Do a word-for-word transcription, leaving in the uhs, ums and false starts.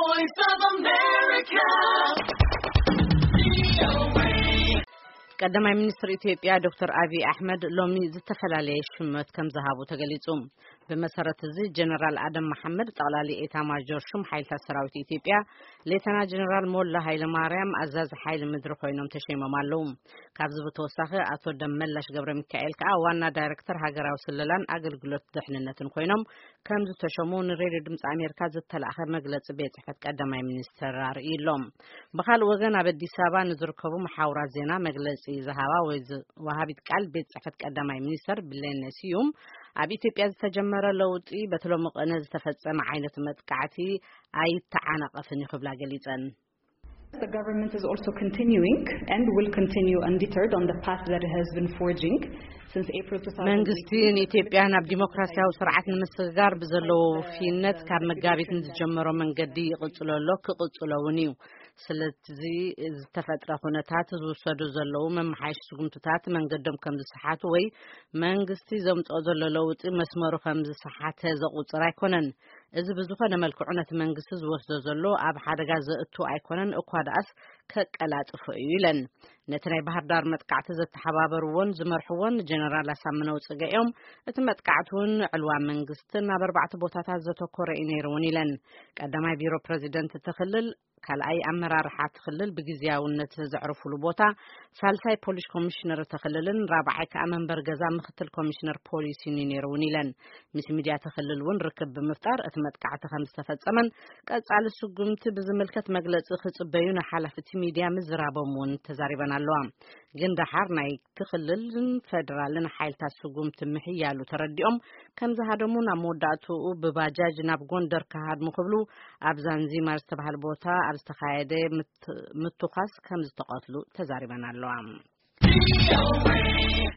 voice of America. ቀዳማይ ሚኒስትር ኢትዮጵያ ዶክተር አብይ አህመድ ሎሚ ዝተፈላልየ ሽመት ከም ዝሃቡ ተገሊጹ በመሰረት እዚ ጀነራል አደም መሐመድ ጠቅላሊ ኤታ ማጆር ሹም ኃይልታት ሰራዊት ኢትዮጵያ ሌተና ጀነራል ሞላ ኃይለ ማርያም አዛዝ ኃይል ምድር ኮይኖም ተሸይሞም አለው ካብዚ በተወሳኺ አቶ ደመላሽ ገብረ ሚካኤል ከአ ዋና ዳይሬክተር ሀገራዊ ስለላን አገልግሎት ደህንነትን ኮይኖም ከምዚ ተሸሙ ንሬዲዮ ድምጽ አሜሪካ ዝተላኸ መግለጽ ቤት ጽሕፈት ቀዳማይ ሚኒስትር አርኢሎም በኻል ወገን አብ አዲስ አበባ ንዝርከቡ መሓውራ ዜና መግለጽ ዘሃባ ወይ ወሃቢት ቃል ቤት ጽሕፈት ቀዳማይ ሚኒስትር ብሌን ሲዩም አብ ኢትዮጵያ ዝተጀመረ ለውጢ በተለሞ ቀነ ዝተፈጸመ ዓይነት መጥቃዕቲ አይተዓናቀፍን ይኽብላ ገሊጸን The government is also continuing and will continue undeterred on the path that it has been forging since April twenty eighteen. መንግስቲ ኢትዮጵያ ናብ ዲሞክራሲያዊ ስርዓት ንምስጋር ብዘለው ፊነት ካብ መጋቢት ዝጀመሮ መንገዲ ይቅጽለሎ ክቅጽለውን እዩ ስለዚ ዝተፈጥረ ሁነታት ዝወሰዱ ዘለው መምሓይሽ ስጉምትታት መንገዶም ከም ዝሰሓቱ ወይ መንግስቲ ዘምጾ ዘሎ ለውጢ መስመሩ ከም ዝሰሓተ ዘቁጽር አይኮነን እዚ ብዙኾነ መልክዑ ነቲ መንግስቲ ዝወስዶ ዘሎ ኣብ ሓደጋ ዘእቱ አይኮነን እኳ ዳስ ከቀላጥፉ ይለን ነቲ ናይ ባህር ዳር መጥቃዕቲ ዘተሓባበሩውን ዝመርሕውን ጀነራል አሳምነው ጽገኦም እቲ መጥቃዕቱን ዕልዋ መንግስትን ኣብ ኣርባዕተ ቦታታት ዘተኮረ ኢነሩን ይለን ቀዳማይ ቢሮ ፕሬዚደንት ተኽልል ካልአይ አመራርሓ ተኽልል በጊዜያውነት ዘዕርፉሉ ቦታ ሳልሳይ ፖሊስ ኮሚሽነር ተኽልልን ራብዓይ ከመንበር ገዛ ምክትል ኮሚሽነር ፖሊስ ይነሩን ይለን ምስ ሚዲያ ተኽልልውን ርክብ በመፍጣር እቲ መጥቃዕቲ ከም ዝተፈጸመን ቀጻሊ ስጉምቲ ብዝመልከት መግለጽ ክጽበዩን ሓላፍቲ ሚዲያ ምዝራቦምን ተዛሪበን ኣለዋ ግን ዳሓር ናይ ተኽልልን ፌደራልን ኃይልታት ስጉምቲ ምሕያሉ ተረዲኦም ከም ዝሃደሙ ናብ መወዳእቱ በባጃጅ ናብ ጎንደር ከሃድ ምኽብሉ ኣብ ዛንዚባር ዝተባህለ ቦታ ኣብ ዝተኻየደ ምትኻስ ከም ዝተቀትሉ ተዛሪበን ኣለዋ